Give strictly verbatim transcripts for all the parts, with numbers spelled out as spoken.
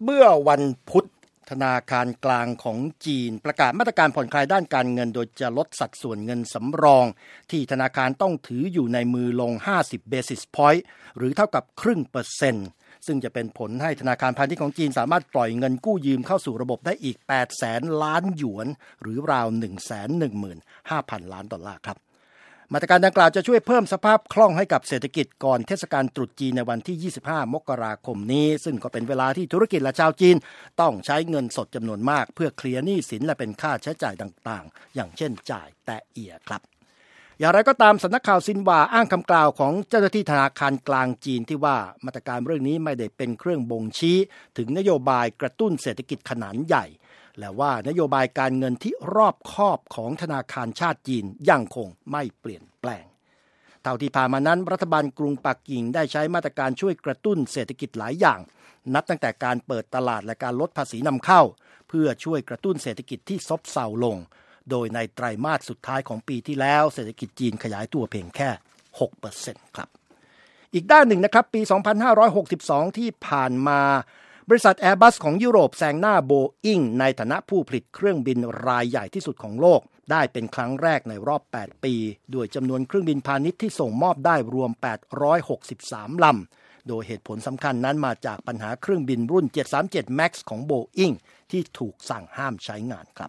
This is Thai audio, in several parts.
เมื่อวันพุธธนาคารกลางของจีนประกาศมาตรการผ่อนคลายด้านการเงินโดยจะลดสัดส่วนเงินสำรองที่ธนาคารต้องถืออยู่ในมือลงห้าสิบ basis point หรือเท่ากับครึ่งเปอร์เซ็นต์ซึ่งจะเป็นผลให้ธนาคารพาณิชย์ของจีนสามารถปล่อยเงินกู้ยืมเข้าสู่ระบบได้อีกแปดแสนล้านหยวนหรือราว หนึ่งแสนหนึ่งหมื่นห้าพัน ล้านดอลลาร์ครับมาตรการดังกล่าวจะช่วยเพิ่มสภาพคล่องให้กับเศรษฐกิจก่อนเทศกาลตรุษจีนในวันที่ยี่สิบห้ามกราคมนี้ซึ่งก็เป็นเวลาที่ธุรกิจและชาวจีนต้องใช้เงินสดจำนวนมากเพื่อเคลียร์หนี้สินและเป็นค่าใช้จ่ายต่างๆอย่างเช่นจ่ายแตะเอียครับอย่างไรก็ตามสำนักข่าวซินหวาอ้างคำกล่าวของเจ้าหน้าที่ธนาคารกลางจีนที่ว่ามาตรการเรื่องนี้ไม่ได้เป็นเครื่องบ่งชี้ถึงนโยบายกระตุ้นเศรษฐกิจขนาดใหญ่และว่านโยบายการเงินที่รอบคอบของธนาคารชาติจีนยังคงไม่เปลี่ยนแปลงเท่าที่ผ่านมานั้นรัฐบาลกรุงปักกิ่งได้ใช้มาตรการช่วยกระตุ้นเศรษฐกิจหลายอย่างนับตั้งแต่การเปิดตลาดและการลดภาษีนำเข้าเพื่อช่วยกระตุ้นเศรษฐกิจที่ซบเซาลงโดยในไตรมาสสุดท้ายของปีที่แล้วเศรษฐกิจจีนขยายตัวเพียงแค่ หกเปอร์เซ็นต์ ครับอีกด้านหนึ่งนะครับปีสองพันห้าร้อยหกสิบสองที่ผ่านมาบริษัท Airbus ของยุโรปแซงหน้า Boeing ในฐานะผู้ผลิตเครื่องบินรายใหญ่ที่สุดของโลกได้เป็นครั้งแรกในรอบแปดปีด้วยจำนวนเครื่องบินพาณิชย์ที่ส่งมอบได้รวมแปดร้อยหกสิบสามลำโดยเหตุผลสำคัญนั้นมาจากปัญหาเครื่องบินรุ่นเจ็ดสามเจ็ด Max ของ Boeing ที่ถูกสั่งห้ามใช้งานครับ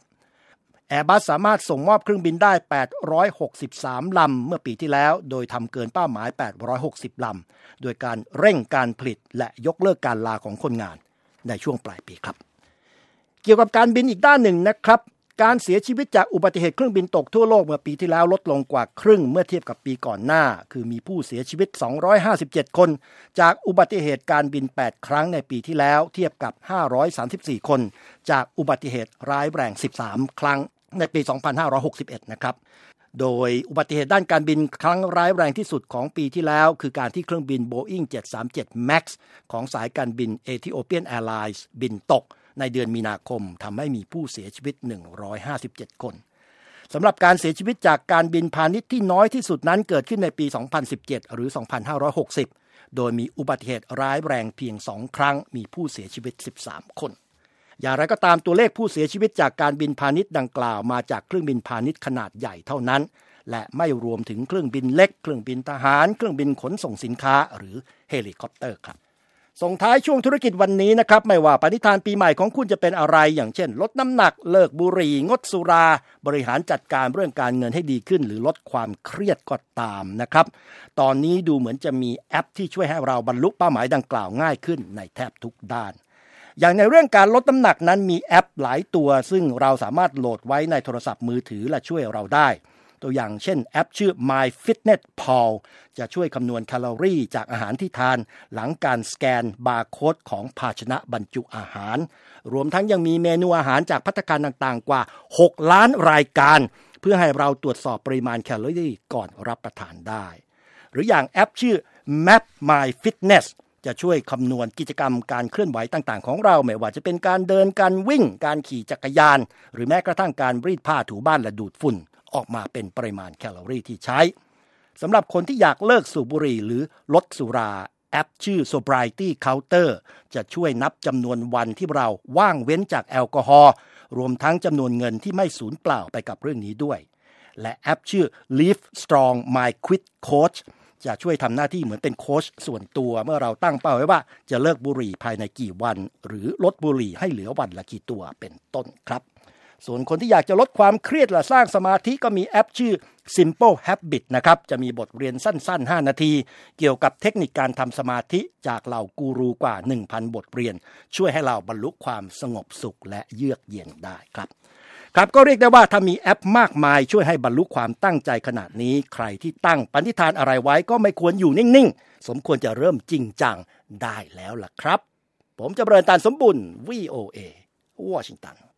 Airbus สามารถส่งมอบเครื่องบินได้แปดร้อยหกสิบสามลำเมื่อปีที่แล้วโดยทำเกินเป้าหมายแปดร้อยหกสิบลำโดยการเร่งการผลิตและยกเลิกการลาของคนงานในช่วงปลายปีครับเกี่ยวกับการบินอีกด้านหนึ่งนะครับการเสียชีวิตจากอุบัติเหตุเครื่องบินตกทั่วโลกเมื่อปีที่แล้วลดลงกว่าครึ่งเมื่อเทียบกับปีก่อนหน้าคือมีผู้เสียชีวิตสองร้อยห้าสิบเจ็ดคนจากอุบัติเหตุการบินแปดครั้งในปีที่แล้วเทียบกับห้าร้อยสามสิบสี่คนจากอุบัติเหตุร้ายแรงสิบสามครั้งในปีสองพันห้าร้อยหกสิบเอ็ดนะครับโดยอุบัติเหตุด้านการบินครั้งร้ายแรงที่สุดของปีที่แล้วคือการที่เครื่องบิน Boeing เจ็ดสามเจ็ด Max ของสายการบิน Ethiopian Airlines บินตกในเดือนมีนาคมทำให้มีผู้เสียชีวิตหนึ่งร้อยห้าสิบเจ็ดคนสำหรับการเสียชีวิตจากการบินพาณิชย์ที่น้อยที่สุดนั้นเกิดขึ้นในปีสองพันสิบเจ็ดหรือสองพันห้าร้อยหกสิบโดยมีอุบัติเหตุร้ายแรงเพียงสองครั้งมีผู้เสียชีวิตสิบสามคนอย่างไรก็ตามตัวเลขผู้เสียชีวิตจากการบินพาณิชย์ดังกล่าวมาจากเครื่องบินพาณิชย์ขนาดใหญ่เท่านั้นและไม่รวมถึงเครื่องบินเล็กเครื่องบินทหารเครื่องบินขนส่งสินค้าหรือเฮลิคอปเตอร์ครับส่งท้ายช่วงธุรกิจวันนี้นะครับไม่ว่าปณิธานปีใหม่ของคุณจะเป็นอะไรอย่างเช่นลดน้ำหนักเลิกบุหรี่งดสุราบริหารจัดการเรื่องการเงินให้ดีขึ้นหรือลดความเครียดก็ตามนะครับตอนนี้ดูเหมือนจะมีแอปที่ช่วยให้เราบรรลุเป้าหมายดังกล่าวง่ายขึ้นในแทบทุกด้านอย่างในเรื่องการลดน้ำหนักนั้นมีแอปหลายตัวซึ่งเราสามารถโหลดไว้ในโทรศัพท์มือถือและช่วยเราได้ตัวอย่างเช่นแอปชื่อ MyFitnessPal จะช่วยคำนวณแคลอรี่จากอาหารที่ทานหลังการสแกนบาร์โค้ดของภาชนะบรรจุอาหารรวมทั้งยังมีเมนูอาหารจากภัตตาคารต่างๆกว่าหกล้านรายการเพื่อให้เราตรวจสอบปริมาณแคลอรี่ก่อนรับประทานได้หรืออย่างแอปชื่อ Map My Fitness จะช่วยคำนวณกิจกรรมการเคลื่อนไหวต่างๆของเราไม่ว่าจะเป็นการเดินการวิ่งการขี่จักรยานหรือแม้กระทั่งการรีดผ้าถูบ้านและดูดฝุ่นออกมาเป็นปริมาณแคลอรี่ที่ใช้สำหรับคนที่อยากเลิกสูบบุหรี่หรือลดสุราแอปชื่อ Sobriety Counter จะช่วยนับจำนวนวันที่เราว่างเว้นจากแอลกอฮอล์รวมทั้งจำนวนเงินที่ไม่สูญเปล่าไปกับเรื่องนี้ด้วยและแอปชื่อ Live Strong My Quit Coach จะช่วยทำหน้าที่เหมือนเป็นโค้ชส่วนตัวเมื่อเราตั้งเป้าไว้ว่าจะเลิกบุหรี่ภายในกี่วันหรือลดบุหรี่ให้เหลือวันละกี่ตัวเป็นต้นครับส่วนคนที่อยากจะลดความเครียดและสร้างสมาธิก็มีแอปชื่อ Simple Habit นะครับจะมีบทเรียนสั้นๆห้านาทีเกี่ยวกับเทคนิคการทำสมาธิจากเหล่ากูรูกว่า หนึ่งพัน บทเรียนช่วยให้เราบรรลุความสงบสุขและเยือกเย็นได้ครับครับก็เรียกได้ว่าถ้ามีแอปมากมายช่วยให้บรรลุความตั้งใจขนาดนี้ใครที่ตั้งปณิธานอะไรไว้ก็ไม่ควรอยู่นิ่งๆสมควรจะเริ่มจริงจังได้แล้วล่ะครับผมจำเริญ ตานสมบุญ วี โอ เอ วอชิงตัน